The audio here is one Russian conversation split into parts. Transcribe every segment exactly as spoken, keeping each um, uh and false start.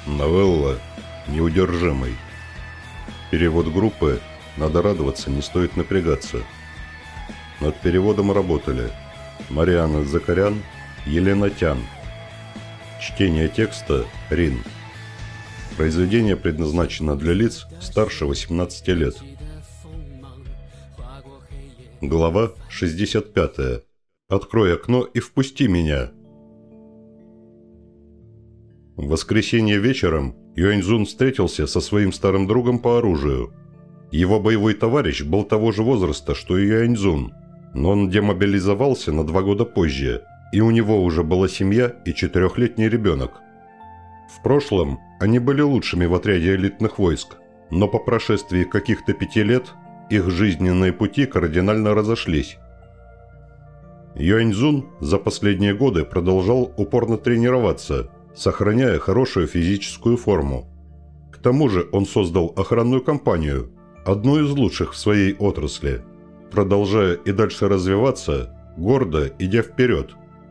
Новелла «Неудержимый». Перевод группы «Надо радоваться, не стоит напрягаться». Над переводом работали Марианна Закарян, Елена Тян. Чтение текста Рин. Произведение предназначено для лиц старше восемнадцати лет. Глава шестьдесят пятая. «Открой окно и впусти меня». В воскресенье вечером Юаньцзун встретился со своим старым другом по оружию. Его боевой товарищ был того же возраста, что и Юаньцзун, но он демобилизовался на два года позже, и у него уже была семья и четырехлетний ребенок. В прошлом они были лучшими в отряде элитных войск, но по прошествии каких-то пяти лет их жизненные пути кардинально разошлись. Юаньцзун за последние годы продолжал упорно тренироваться, сохраняя хорошую физическую форму. К тому же он создал охранную компанию, одну из лучших в своей отрасли, продолжая и дальше развиваться, гордо идя вперед.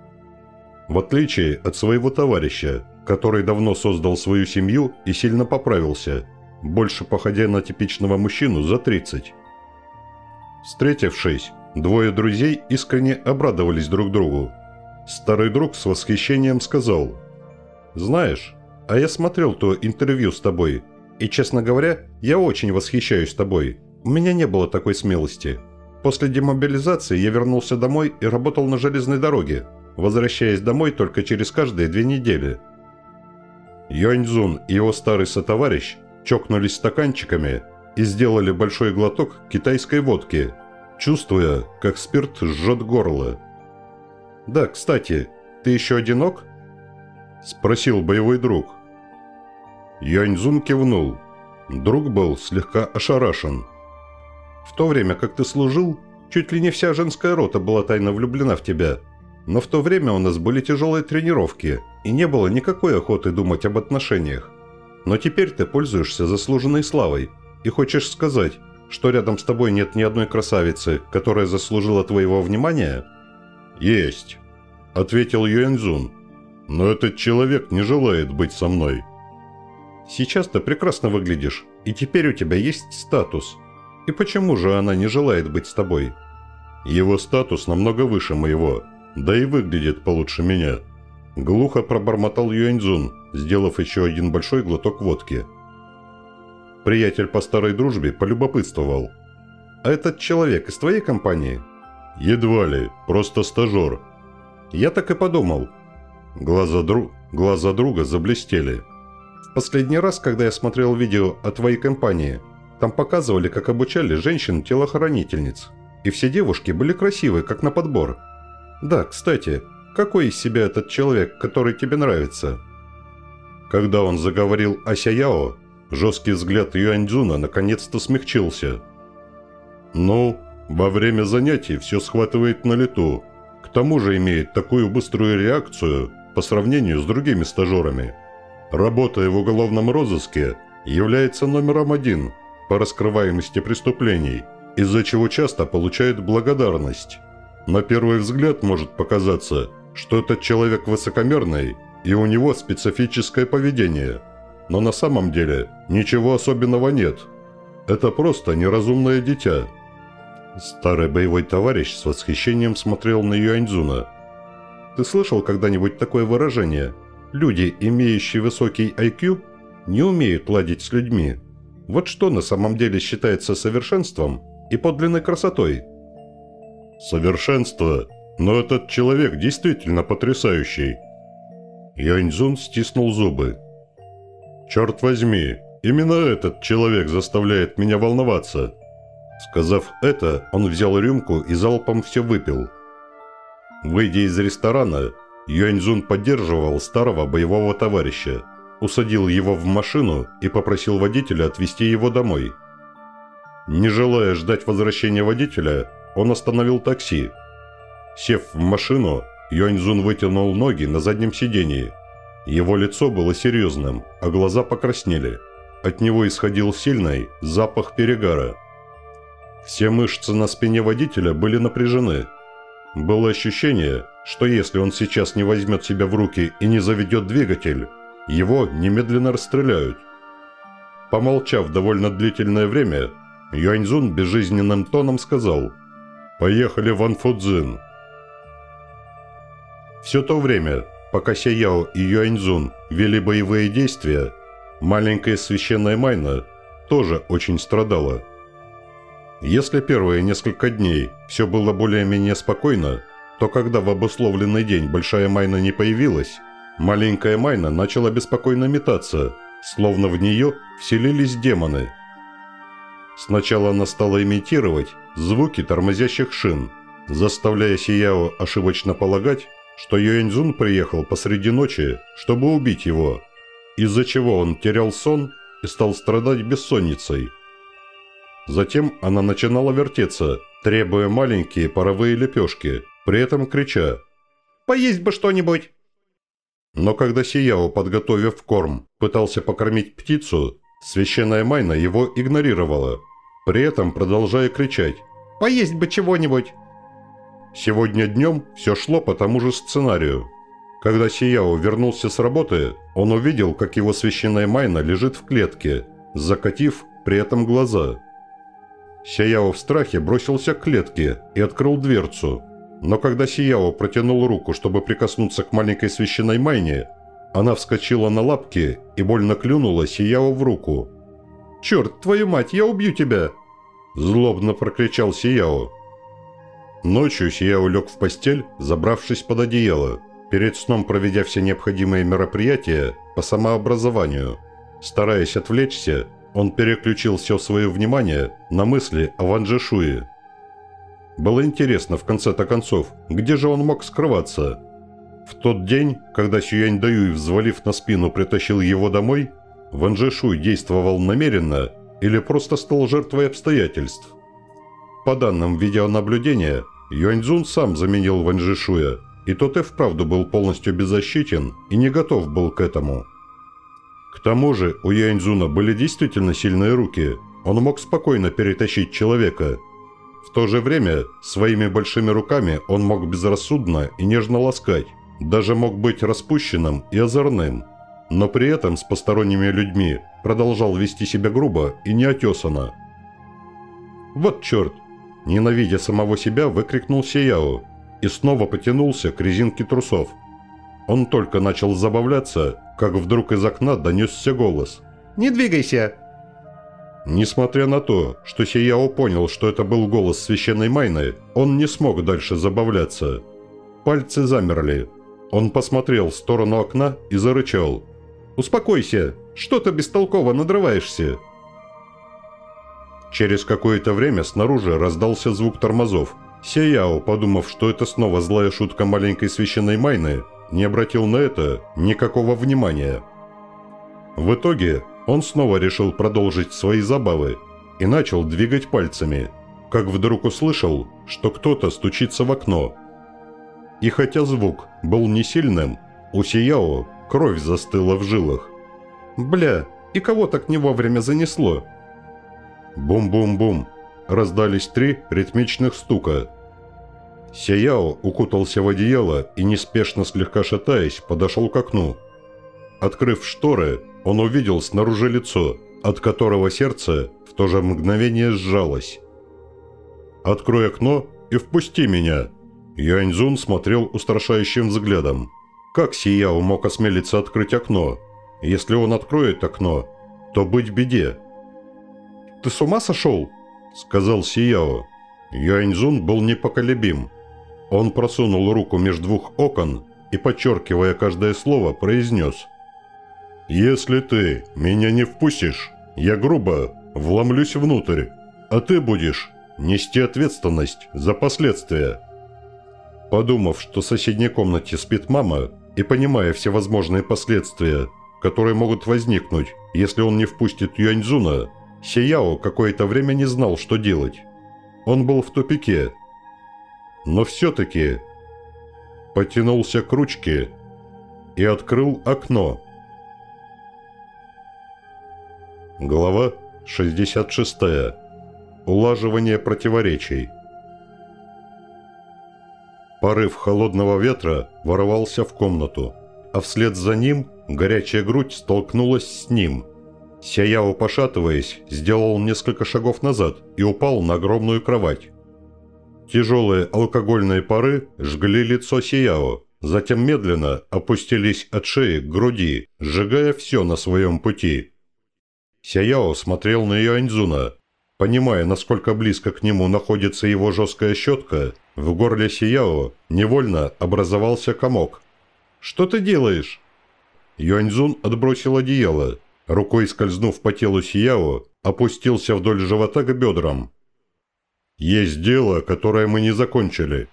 В отличие от своего товарища, который давно создал свою семью и сильно поправился, больше походя на типичного мужчину за тридцать. Встретившись, двое друзей искренне обрадовались друг другу. Старый друг с восхищением сказал: «Знаешь, а я смотрел то интервью с тобой, и, честно говоря, я очень восхищаюсь тобой. У меня не было такой смелости. После демобилизации я вернулся домой и работал на железной дороге, возвращаясь домой только через каждые две недели». Юаньцзун и его старый сотоварищ чокнулись стаканчиками и сделали большой глоток китайской водки, чувствуя, как спирт жжет горло. «Да, кстати, ты еще одинок?» – спросил боевой друг. Юаньцзун кивнул. Друг был слегка ошарашен. «В то время, как ты служил, чуть ли не вся женская рота была тайно влюблена в тебя. Но в то время у нас были тяжелые тренировки, и не было никакой охоты думать об отношениях. Но теперь ты пользуешься заслуженной славой, и хочешь сказать, что рядом с тобой нет ни одной красавицы, которая заслужила твоего внимания?» «Есть», – ответил Юаньцзун. «Но этот человек не желает быть со мной». «Сейчас ты прекрасно выглядишь, и теперь у тебя есть статус. И почему же она не желает быть с тобой?» «Его статус намного выше моего, да и выглядит получше меня», – глухо пробормотал Юаньцзун, сделав еще один большой глоток водки. Приятель по старой дружбе полюбопытствовал: «А этот человек из твоей компании?» «Едва ли, просто стажер». «Я так и подумал». Глаза, дру... Глаза друга заблестели. «В последний раз, когда я смотрел видео о твоей компании, там показывали, как обучали женщин-телохранительниц. И все девушки были красивые, как на подбор. Да, кстати, какой из себя этот человек, который тебе нравится?» Когда он заговорил о Сяяо, жесткий взгляд Юаньцзуна наконец-то смягчился. «Ну, во время занятий все схватывает на лету. К тому же имеет такую быструю реакцию по сравнению с другими стажерами. Работая в уголовном розыске, является номером один по раскрываемости преступлений, из-за чего часто получает благодарность. На первый взгляд может показаться, что этот человек высокомерный и у него специфическое поведение, но на самом деле ничего особенного нет. Это просто неразумное дитя». Старый боевой товарищ с восхищением смотрел на Юаньцзуна. «Ты слышал когда-нибудь такое выражение? Люди, имеющие высокий ай кью, не умеют ладить с людьми. Вот что на самом деле считается совершенством и подлинной красотой?» «Совершенство, но этот человек действительно потрясающий». Юаньцзун стиснул зубы. «Черт возьми, именно этот человек заставляет меня волноваться». Сказав это, он взял рюмку и залпом все выпил. Выйдя из ресторана, Юаньцзун поддерживал старого боевого товарища, усадил его в машину и попросил водителя отвезти его домой. Не желая ждать возвращения водителя, он остановил такси. Сев в машину, Юаньцзун вытянул ноги на заднем сидении. Его лицо было серьезным, а глаза покраснели. От него исходил сильный запах перегара. Все мышцы на спине водителя были напряжены. Было ощущение, что если он сейчас не возьмет себя в руки и не заведет двигатель, его немедленно расстреляют. Помолчав довольно длительное время, Юаньцзун безжизненным тоном сказал: «Поехали в Анфудзин». Все то время, пока Сияо и Юаньцзун вели боевые действия, маленькая священная Майна тоже очень страдала. Если первые несколько дней все было более-менее спокойно, то когда в обусловленный день большая Майна не появилась, маленькая Майна начала беспокойно метаться, словно в нее вселились демоны. Сначала она стала имитировать звуки тормозящих шин, заставляя Сияо ошибочно полагать, что Юаньцзун приехал посреди ночи, чтобы убить его, из-за чего он терял сон и стал страдать бессонницей. Затем она начинала вертеться, требуя маленькие паровые лепешки, при этом крича: «Поесть бы что-нибудь!». Но когда Сияо, подготовив корм, пытался покормить птицу, священная Майна его игнорировала, при этом продолжая кричать: «Поесть бы чего-нибудь!». Сегодня днем все шло по тому же сценарию. Когда Сияо вернулся с работы, он увидел, как его священная Майна лежит в клетке, закатив при этом глаза. Сияо в страхе бросился к клетке и открыл дверцу, но когда Сияо протянул руку, чтобы прикоснуться к маленькой священной Майне, она вскочила на лапки и больно клюнула Сияо в руку. «Черт, твою мать, я убью тебя!» – злобно прокричал Сияо. Ночью Сияо лег в постель, забравшись под одеяло, перед сном проведя все необходимые мероприятия по самообразованию. Стараясь отвлечься, он переключил все свое внимание на мысли о Ван Джишуе. Было интересно, в конце-то концов, где же он мог скрываться? В тот день, когда Сюань Даюй, взвалив на спину, притащил его домой, Ван Джишуй действовал намеренно или просто стал жертвой обстоятельств? По данным видеонаблюдения, Юаньцзун сам заменил Ван Джишуя, и тот и вправду был полностью беззащитен и не готов был к этому. К тому же у Юаньцзуна были действительно сильные руки, он мог спокойно перетащить человека. В то же время своими большими руками он мог безрассудно и нежно ласкать, даже мог быть распущенным и озорным, но при этом с посторонними людьми продолжал вести себя грубо и неотесанно. «Вот черт!» – ненавидя самого себя, выкрикнул Сияо и снова потянулся к резинке трусов. Он только начал забавляться, как вдруг из окна донесся голос: «Не двигайся!». Несмотря на то, что Сияо понял, что это был голос священной Майны, он не смог дальше забавляться. Пальцы замерли. Он посмотрел в сторону окна и зарычал: «Успокойся! Что ты бестолково надрываешься?» Через какое-то время снаружи раздался звук тормозов. Сияо, подумав, что это снова злая шутка маленькой священной Майны, не обратил на это никакого внимания. В итоге он снова решил продолжить свои забавы и начал двигать пальцами, как вдруг услышал, что кто-то стучится в окно. И хотя звук был не сильным, у Сияо кровь застыла в жилах. «Бля, и кого так не вовремя занесло?» Бум-бум-бум. Раздались три ритмичных стука. Сияо укутался в одеяло и, неспешно слегка шатаясь, подошел к окну. Открыв шторы, он увидел снаружи лицо, от которого сердце в то же мгновение сжалось. «Открой окно и впусти меня!» Юаньцзун смотрел устрашающим взглядом. Как Сияо мог осмелиться открыть окно? Если он откроет окно, то быть в беде. «Ты с ума сошел?» – сказал Сияо. Юаньцзун был непоколебим. Он просунул руку между двух окон и, подчеркивая каждое слово, произнес: «Если ты меня не впустишь, я грубо вломлюсь внутрь, а ты будешь нести ответственность за последствия». Подумав, что в соседней комнате спит мама, и понимая все возможные последствия, которые могут возникнуть, если он не впустит Юаньцзуна, Сияо какое-то время не знал, что делать. Он был в тупике. Но все-таки потянулся к ручке и открыл окно. Глава шестьдесят шестая. Улаживание противоречий. Порыв холодного ветра ворвался в комнату. а вслед за ним горячая грудь столкнулась с ним. Сяяо, пошатываясь, сделал несколько шагов назад и упал на огромную кровать. Тяжелые алкогольные пары жгли лицо Сяяо, затем медленно опустились от шеи к груди, сжигая все на своем пути. Сяяо смотрел на Юаньцзуна. Понимая, насколько близко к нему находится его жесткая щетка, в горле Сяяо невольно образовался комок. «Что ты делаешь?» Юаньцзун отбросил одеяло. Рукой скользнув по телу Сяяо, опустился вдоль живота к бедрам. «Есть дело, которое мы не закончили».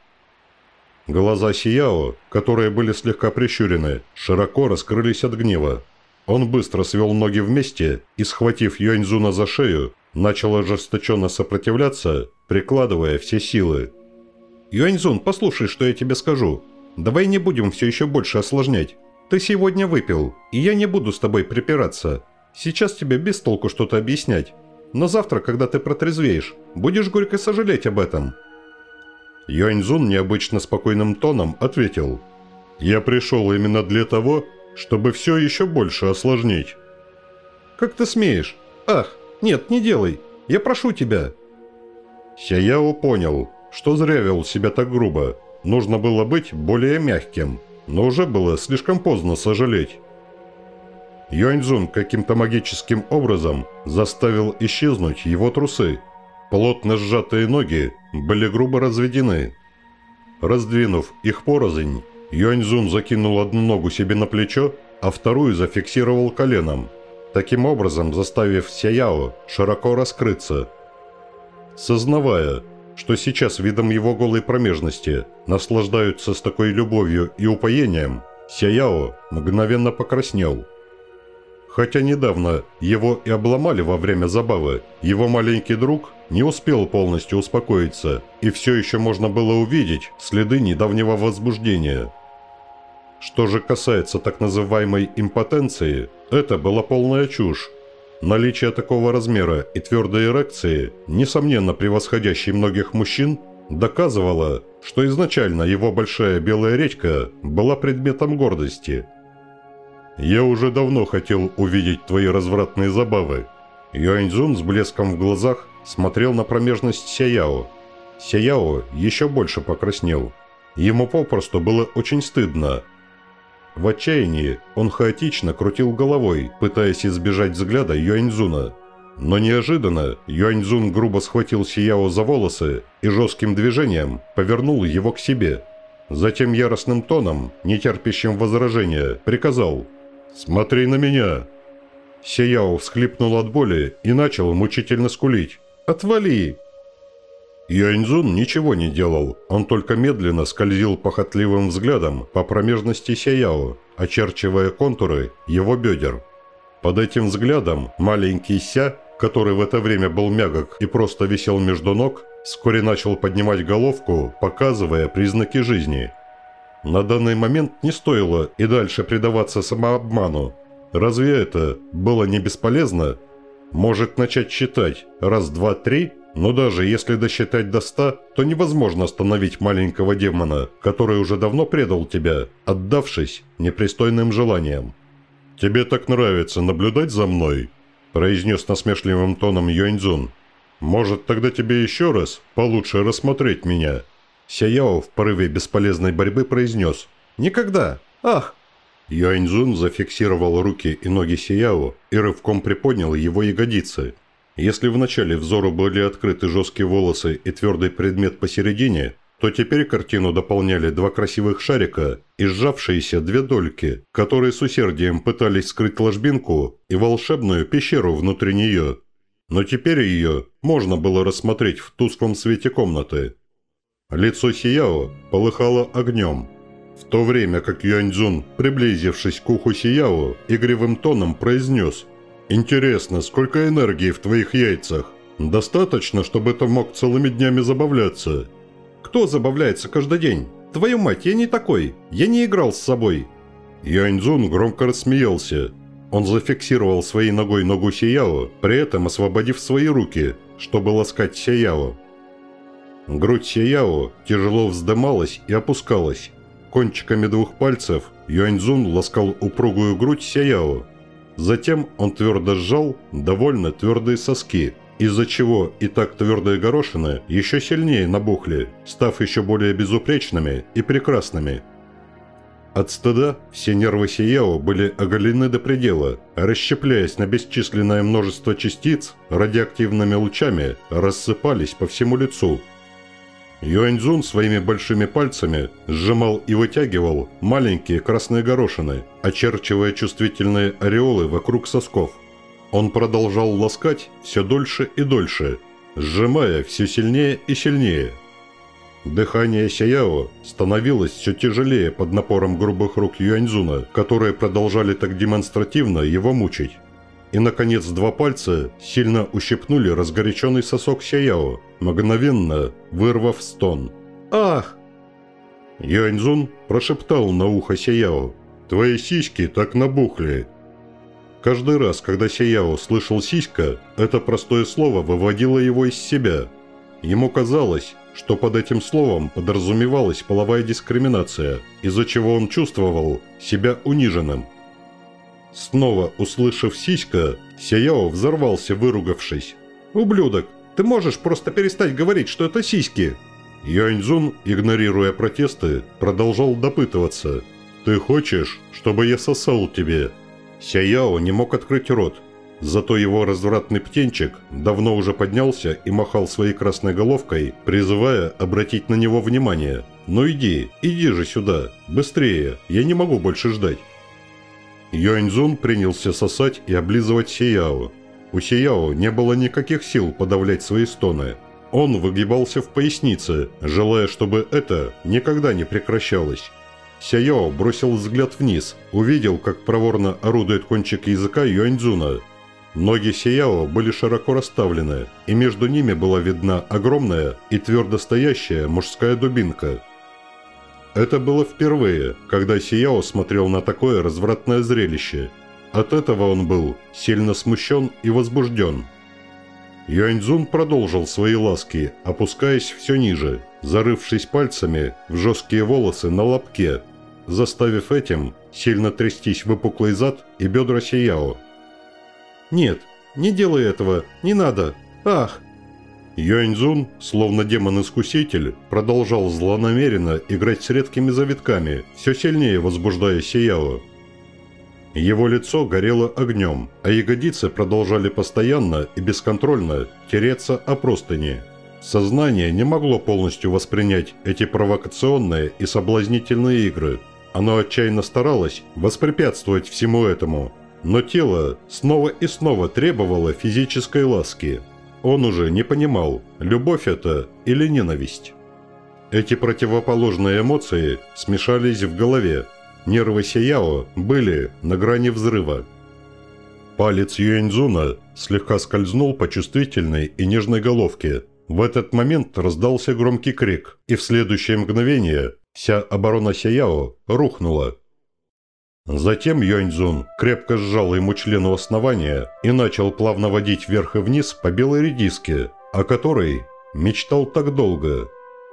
Глаза Сяяо, которые были слегка прищурены, широко раскрылись от гнева. Он быстро свел ноги вместе и, схватив Юаньцзуна за шею, начал ожесточенно сопротивляться, прикладывая все силы. «Юаньцзун, послушай, что я тебе скажу. Давай не будем все еще больше осложнять. Ты сегодня выпил, и я не буду с тобой припираться. Сейчас тебе без толку что-то объяснять. Но завтра, когда ты протрезвеешь, будешь горько сожалеть об этом». Юаньцзун необычно спокойным тоном ответил: «Я пришел именно для того, чтобы все еще больше осложнить». «Как ты смеешь? Ах, нет, не делай. Я прошу тебя». Сяяо понял, что зря вел себя так грубо. Нужно было быть более мягким, но уже было слишком поздно сожалеть. Юаньцзун каким-то магическим образом заставил исчезнуть его трусы. Плотно сжатые ноги были грубо разведены. Раздвинув их порознь, Юаньцзун закинул одну ногу себе на плечо, а вторую зафиксировал коленом, таким образом заставив Сяяо широко раскрыться. Сознавая, что сейчас видом его голой промежности наслаждаются с такой любовью и упоением, Сяяо мгновенно покраснел. Хотя недавно его и обломали во время забавы, его маленький друг не успел полностью успокоиться, и все еще можно было увидеть следы недавнего возбуждения. Что же касается так называемой импотенции, это была полная чушь. Наличие такого размера и твердой эрекции, несомненно превосходящей многих мужчин, доказывало, что изначально его большая белая редька была предметом гордости. «Я уже давно хотел увидеть твои развратные забавы». Юаньцзун с блеском в глазах смотрел на промежность Сяяо. Сяяо еще больше покраснел. Ему попросту было очень стыдно. В отчаянии он хаотично крутил головой, пытаясь избежать взгляда Юаньцзуна. Но неожиданно Юаньцзун грубо схватил Сяяо за волосы и жестким движением повернул его к себе. Затем яростным тоном, не терпящим возражения, приказал: «Смотри на меня!» Сяяо всхлипнул от боли и начал мучительно скулить. «Отвали!» Юаньцзун ничего не делал, он только медленно скользил похотливым взглядом по промежности Сяяо, очерчивая контуры его бедер. Под этим взглядом маленький Ся, который в это время был мягок и просто висел между ног, вскоре начал поднимать головку, показывая признаки жизни. На данный момент не стоило и дальше предаваться самообману. Разве это было не бесполезно? Может начать считать раз, два, три? Но даже если досчитать до ста, то невозможно остановить маленького демона, который уже давно предал тебя, отдавшись непристойным желаниям. «Тебе так нравится наблюдать за мной?» – произнес насмешливым тоном Юаньцзун. «Может, тогда тебе еще раз получше рассмотреть меня?» Сяяо в порыве бесполезной борьбы произнес: «Никогда! Ах!» Юаньцзун зафиксировал руки и ноги Сяяо и рывком приподнял его ягодицы. Если вначале взору были открыты жесткие волосы и твердый предмет посередине, то теперь картину дополняли два красивых шарика и сжавшиеся две дольки, которые с усердием пытались скрыть ложбинку и волшебную пещеру внутри нее. Но теперь ее можно было рассмотреть в тусклом свете комнаты. Лицо Сяяо полыхало огнем, в то время как Юаньцзун, приблизившись к уху Сяяо, игривым тоном произнес: «Интересно, сколько энергии в твоих яйцах? Достаточно, чтобы ты мог целыми днями забавляться?» «Кто забавляется каждый день? Твою мать, я не такой! Я не играл с собой!» Юаньцзун громко рассмеялся. Он зафиксировал своей ногой ногу Сяяо, при этом освободив свои руки, чтобы ласкать Сяяо. Грудь Сяяо тяжело вздымалась и опускалась. Кончиками двух пальцев Юаньцзун ласкал упругую грудь Сяяо. Затем он твердо сжал довольно твердые соски, из-за чего и так твердые горошины еще сильнее набухли, став еще более безупречными и прекрасными. От стыда все нервы Сяяо были оголены до предела, расщепляясь на бесчисленное множество частиц, радиоактивными лучами рассыпались по всему лицу. Юаньцзун своими большими пальцами сжимал и вытягивал маленькие красные горошины, очерчивая чувствительные ореолы вокруг сосков. Он продолжал ласкать все дольше и дольше, сжимая все сильнее и сильнее. Дыхание Сяяо становилось все тяжелее под напором грубых рук Юаньцзуна, которые продолжали так демонстративно его мучить. И, наконец, два пальца сильно ущипнули разгоряченный сосок Сяяо, мгновенно вырвав стон. «Ах!» Юаньцзун прошептал на ухо Сяяо: «Твои сиськи так набухли». Каждый раз, когда Сяяо слышал «сиська», это простое слово выводило его из себя. Ему казалось, что под этим словом подразумевалась половая дискриминация, из-за чего он чувствовал себя униженным. Снова услышав «сиська», Сяяо взорвался, выругавшись: «Ублюдок, ты можешь просто перестать говорить, что это сиськи?» Юаньцзун, игнорируя протесты, продолжал допытываться: «Ты хочешь, чтобы я сосал тебе?» Сяяо не мог открыть рот, зато его развратный птенчик давно уже поднялся и махал своей красной головкой, призывая обратить на него внимание. «Ну иди, иди же сюда, быстрее, я не могу больше ждать». Юаньцзун принялся сосать и облизывать Сяяо. У Сяяо не было никаких сил подавлять свои стоны. Он выгибался в пояснице, желая, чтобы это никогда не прекращалось. Сяяо бросил взгляд вниз, увидел, как проворно орудует кончик языка Юаньцзуна. Ноги Сяяо были широко расставлены, и между ними была видна огромная и твердо стоящая мужская дубинка. Это было впервые, когда Сяяо смотрел на такое развратное зрелище. От этого он был сильно смущен и возбужден. Юаньцзун продолжил свои ласки, опускаясь все ниже, зарывшись пальцами в жесткие волосы на лобке, заставив этим сильно трястись выпуклый зад и бедра Сяяо. «Нет, не делай этого, не надо! Ах!» Юаньцзун, словно демон-искуситель, продолжал злонамеренно играть с редкими завитками, все сильнее возбуждая Сяяо. Его лицо горело огнем, а ягодицы продолжали постоянно и бесконтрольно тереться о простыни. Сознание не могло полностью воспринять эти провокационные и соблазнительные игры. Оно отчаянно старалось воспрепятствовать всему этому, но тело снова и снова требовало физической ласки. Он уже не понимал, любовь это или ненависть. Эти противоположные эмоции смешались в голове. Нервы Сяяо были на грани взрыва. Палец Юаньцзуна слегка скользнул по чувствительной и нежной головке. В этот момент раздался громкий крик, и в следующее мгновение вся оборона Сяяо рухнула. Затем Юаньцзун крепко сжал ему член у основания и начал плавно водить вверх и вниз по белой редиске, о которой мечтал так долго.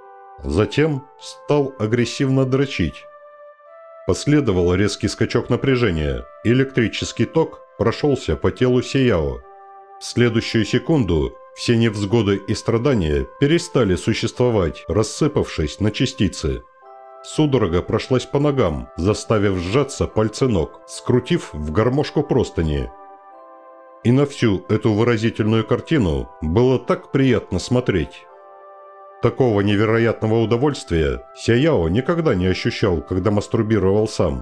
Затем стал агрессивно дрочить. Последовал резкий скачок напряжения, и электрический ток прошелся по телу Сяяо. В следующую секунду все невзгоды и страдания перестали существовать, рассыпавшись на частицы. Судорога прошлась по ногам, заставив сжаться пальцы ног, скрутив в гармошку простыни. И на всю эту выразительную картину было так приятно смотреть. Такого невероятного удовольствия Сяяо никогда не ощущал, когда мастурбировал сам.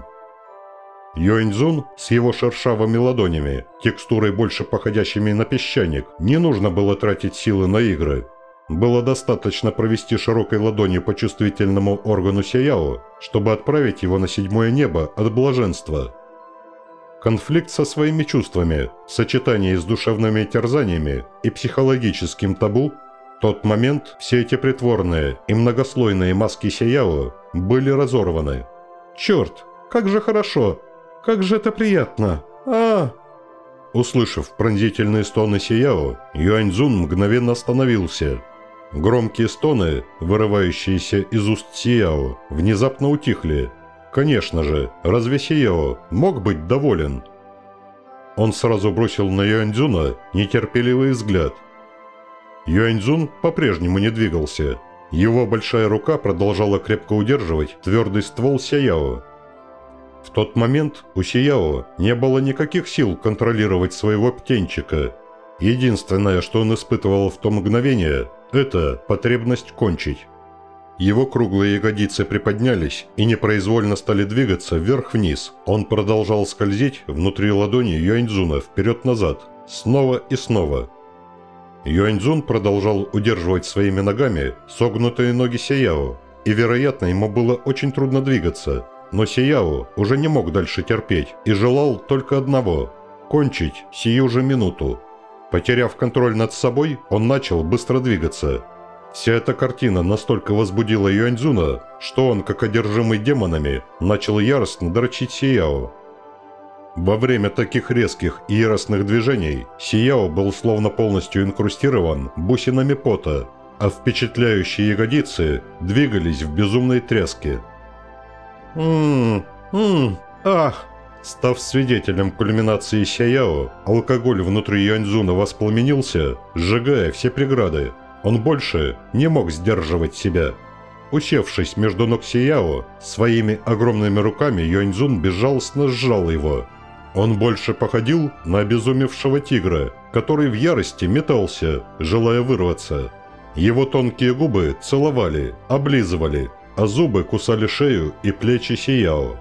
Юаньцзун с его шершавыми ладонями, текстурой больше походящими на песчаник, не нужно было тратить силы на игры. Было достаточно провести широкой ладонью по чувствительному органу Сяяо, чтобы отправить его на седьмое небо от блаженства. Конфликт со своими чувствами, в сочетании с душевными терзаниями и психологическим табу, тот момент все эти притворные и многослойные маски Сяяо были разорваны. «Черт, как же хорошо! Как же это приятно! а Услышав пронзительные стоны Сяяо, Юаньцзун мгновенно остановился. Громкие стоны, вырывающиеся из уст Сяяо, внезапно утихли. Конечно же, разве Сияо мог быть доволен? Он сразу бросил на Юаньцзуна нетерпеливый взгляд. Юаньцзун по-прежнему не двигался. Его большая рука продолжала крепко удерживать твердый ствол Сияо. В тот момент у Сияо не было никаких сил контролировать своего птенчика. Единственное, что он испытывал в то мгновение, это потребность кончить. Его круглые ягодицы приподнялись и непроизвольно стали двигаться вверх-вниз. Он продолжал скользить внутри ладони Юаньцзуна вперед-назад, снова и снова. Юаньцзун продолжал удерживать своими ногами согнутые ноги Сияо, и, вероятно, ему было очень трудно двигаться, но Сияо уже не мог дальше терпеть и желал только одного – кончить сию же минуту. Потеряв контроль над собой, он начал быстро двигаться. Вся эта картина настолько возбудила Юаньцзуна, что он, как одержимый демонами, начал яростно дрочить Сияо. Во время таких резких и яростных движений Сияо был словно полностью инкрустирован бусинами пота, а впечатляющие ягодицы двигались в безумной тряске. «Ммм, ммм, ах!» Став свидетелем кульминации Сияо, алкоголь внутри Юаньцзуна воспламенился, сжигая все преграды. Он больше не мог сдерживать себя. Усевшись между ног Сияо, своими огромными руками Юаньцзун безжалостно сжал его. Он больше походил на обезумевшего тигра, который в ярости метался, желая вырваться. Его тонкие губы целовали, облизывали, а зубы кусали шею и плечи Сияо.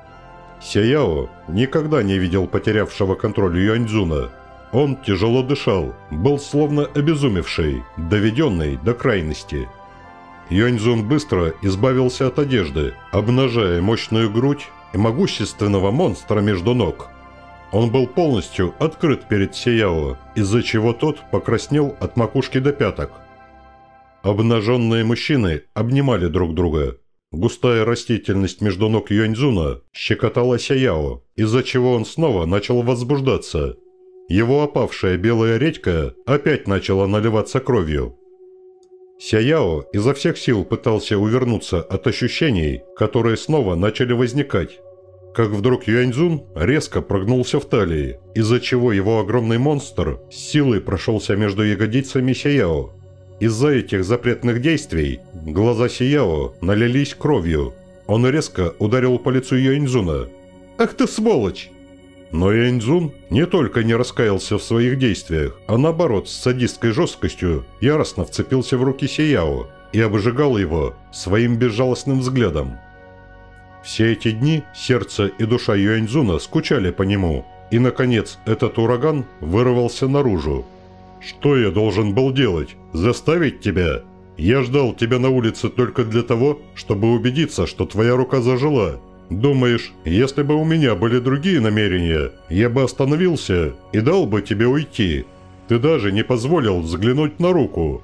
Сияо никогда не видел потерявшего контроль Юаньцзуна. Он тяжело дышал, был словно обезумевший, доведенный до крайности. Юаньцзун быстро избавился от одежды, обнажая мощную грудь и могущественного монстра между ног. Он был полностью открыт перед Сияо, из-за чего тот покраснел от макушки до пяток. Обнаженные мужчины обнимали друг друга. Густая растительность между ног Юаньцзуна щекотала Сияо, из-за чего он снова начал возбуждаться. Его опавшая белая редька опять начала наливаться кровью. Сияо изо всех сил пытался увернуться от ощущений, которые снова начали возникать. Как вдруг Юаньцзун резко прогнулся в талии, из-за чего его огромный монстр с силой прошелся между ягодицами Сияо. Из-за этих запретных действий глаза Сияо налились кровью. Он резко ударил по лицу Юаньцзуна. «Ах ты сволочь!» Но Юаньцзун не только не раскаялся в своих действиях, а наоборот, с садистской жесткостью яростно вцепился в руки Сияо и обжигал его своим безжалостным взглядом. Все эти дни сердце и душа Юаньцзуна скучали по нему, и, наконец, этот ураган вырвался наружу. «Что я должен был делать? Заставить тебя? Я ждал тебя на улице только для того, чтобы убедиться, что твоя рука зажила. Думаешь, если бы у меня были другие намерения, я бы остановился и дал бы тебе уйти? Ты даже не позволил взглянуть на руку».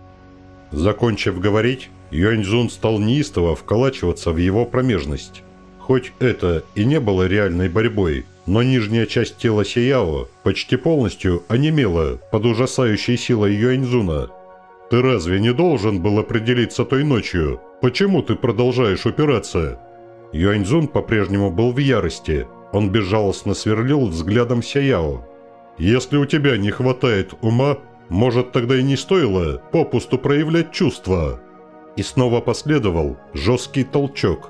Закончив говорить, Юаньцзун стал неистово вколачиваться в его промежность. Хоть это и не было реальной борьбой, но нижняя часть тела Сияо почти полностью онемела под ужасающей силой Юаньцзуна. «Ты разве не должен был определиться той ночью? Почему ты продолжаешь упираться?» Юаньцзун по-прежнему был в ярости. Он безжалостно сверлил взглядом Сияо. «Если у тебя не хватает ума, может, тогда и не стоило попусту проявлять чувства?» И снова последовал жесткий толчок.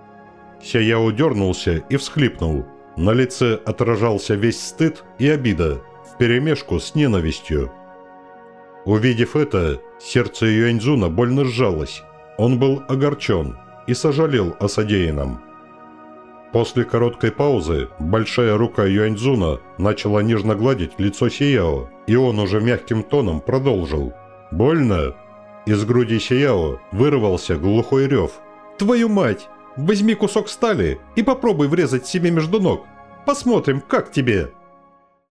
Сияо дернулся и всхлипнул. На лице отражался весь стыд и обида, вперемешку с ненавистью. Увидев это, сердце Юаньцзуна больно сжалось. Он был огорчен и сожалел о содеянном. После короткой паузы большая рука Юаньцзуна начала нежно гладить лицо Сияо, и он уже мягким тоном продолжил. «Больно?» Из груди Сияо вырвался глухой рев. «Твою мать! Возьми кусок стали и попробуй врезать себе между ног. Посмотрим, как тебе!»